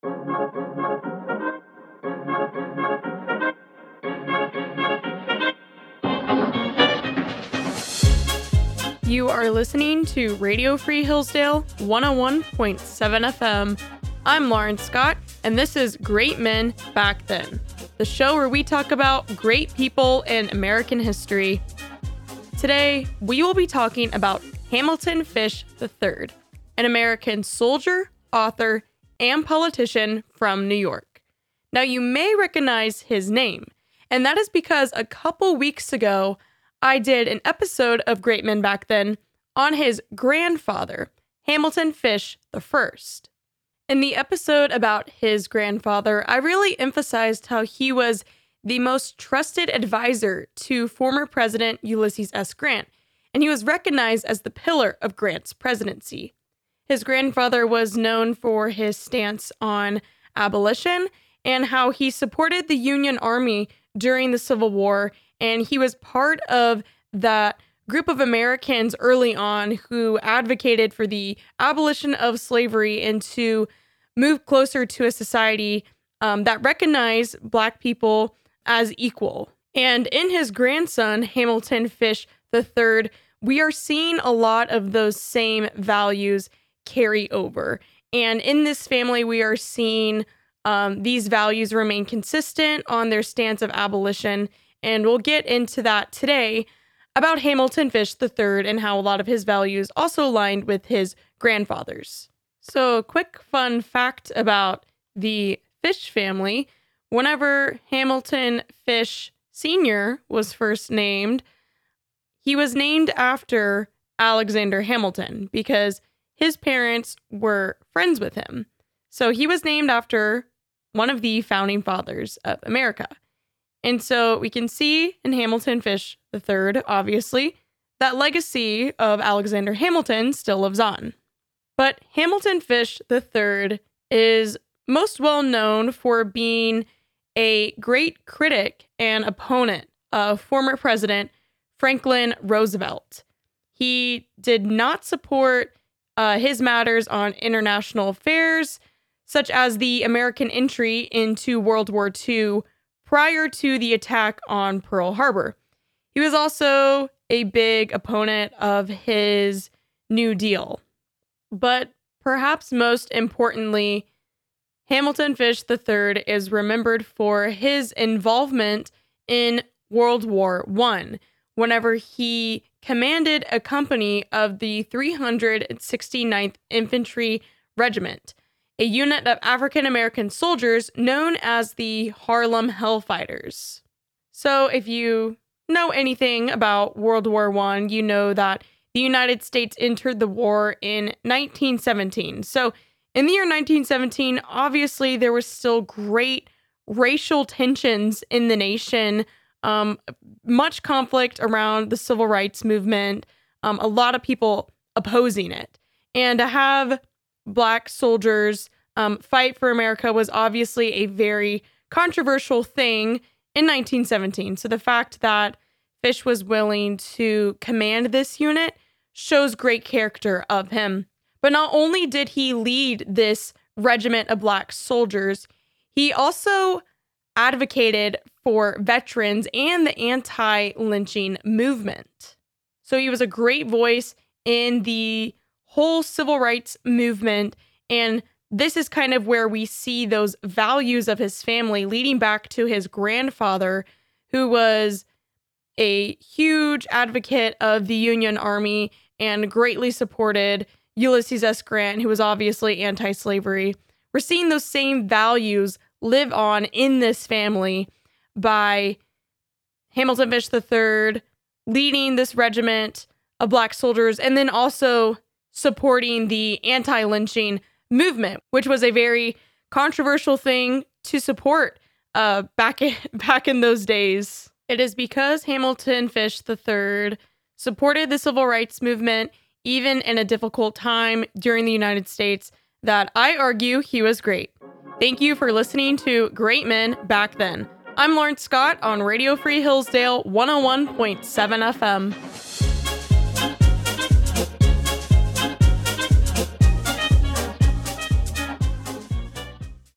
You are listening to Radio Free Hillsdale 101.7 FM. I'm Lauren Scott, and this is Great Men Back Then, the show where we talk about great people in American history. Today, we will be talking about Hamilton Fish III, an American soldier, author, and politician from New York. Now, you may recognize his name, and that is because a couple weeks ago, I did an episode of Great Men Back Then on his grandfather, Hamilton Fish I. In the episode about his grandfather, I really emphasized how he was the most trusted advisor to former President Ulysses S. Grant, and he was recognized as the pillar of Grant's presidency. His grandfather was known for his stance on abolition and how he supported the Union Army during the Civil War, and he was part of that group of Americans early on who advocated for the abolition of slavery and to move closer to a society that recognized Black people as equal. And in his grandson, Hamilton Fish III, we are seeing a lot of those same values carry over. And in this family, we are seeing these values remain consistent on their stance of abolition. And we'll get into that today about Hamilton Fish III and how a lot of his values also aligned with his grandfather's. So a quick fun fact about the Fish family: whenever Hamilton Fish Sr. was first named, he was named after Alexander Hamilton because his parents were friends with him. So he was named after one of the founding fathers of America. And so we can see in Hamilton Fish III, obviously, that legacy of Alexander Hamilton still lives on. But Hamilton Fish III is most well known for being a great critic and opponent of former President Franklin Roosevelt. He did not support his matters on international affairs, such as the American entry into World War II prior to the attack on Pearl Harbor. He was also a big opponent of his New Deal. But perhaps most importantly, Hamilton Fish III is remembered for his involvement in World War I, whenever he commanded a company of the 369th Infantry Regiment, a unit of African-American soldiers known as the Harlem Hellfighters. So if you know anything about World War I, you know that the United States entered the war in 1917. So in the year 1917, obviously there was still great racial tensions in the nation, much conflict around the civil rights movement, a lot of people opposing it. And to have Black soldiers fight for America was obviously a very controversial thing in 1917. So the fact that Fish was willing to command this unit shows great character of him. But not only did he lead this regiment of Black soldiers, he also advocated for veterans and the anti-lynching movement. So he was a great voice in the whole civil rights movement, and this is kind of where we see those values of his family leading back to his grandfather, who was a huge advocate of the Union Army and greatly supported Ulysses S. Grant, who was obviously anti-slavery. We're seeing those same values live on in this family by Hamilton Fish III leading this regiment of Black soldiers and then also supporting the anti-lynching movement, which was a very controversial thing to support back in those days. It is because Hamilton Fish III supported the civil rights movement even in a difficult time during the United States that I argue he was great. Thank you for listening to Great Men Back Then. I'm Lauren Scott on Radio Free Hillsdale 101.7 FM.